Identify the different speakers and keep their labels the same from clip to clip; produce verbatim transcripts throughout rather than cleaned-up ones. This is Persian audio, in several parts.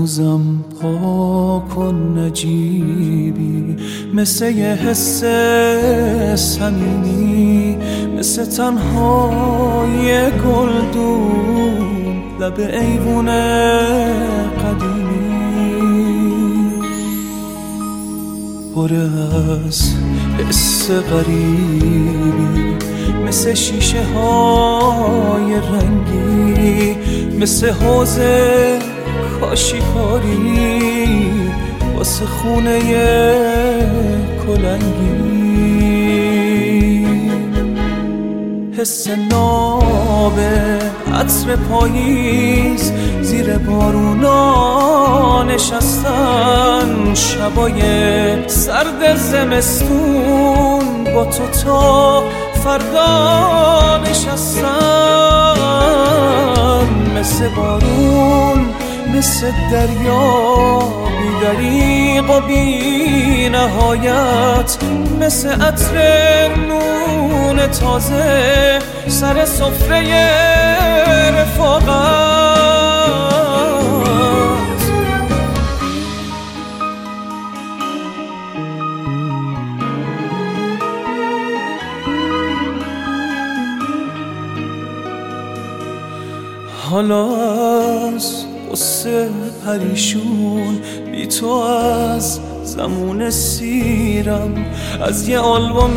Speaker 1: هنوزم پاک و نجیبی، مثل یه حس صمیمی، مثل تنهای گلدون لب ایوون قدیمی، پر از حس غریبی، مثل شیشه های رنگی، مثل حوض کاشیکاری واسه خونه کلنگی، حس ناب عطر پاییز زیر بارونا نشستن، شبای سرد زمستون با تو تا فردا نشستن، مثل بارون مثل دریا بی دریغ و بی نهایت، مثل عطر نون تازه سر سفره رفاقت. حالا از قصه پریشون بی تو از زمون سیرم، از یه آلبوم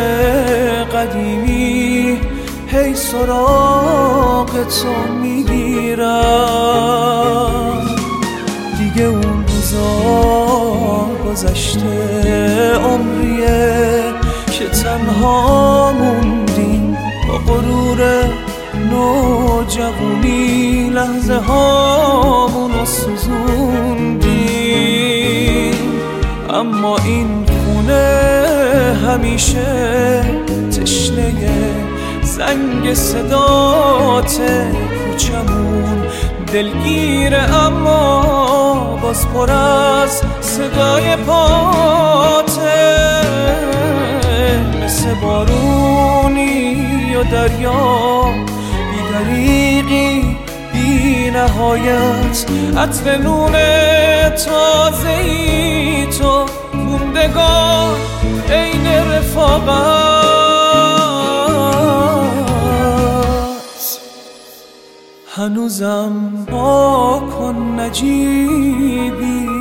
Speaker 1: قدیمی هی سراغ تو میگیرم، دیگه اون روزا گذشته، عمریه که تنها موندیم با غرور نوجوانی، لحظه هامونو سوزوندیم، اما این خونه همیشه تشنه زنگ صداته، کوچمون دلگیره اما باز پر از صدای پاته، مثل بارونی و دریا بی دریغی بی نهایت، عطر نون تازه‌ای تو موندگار عین رفاقت. هنوزم پاک و نجیبی،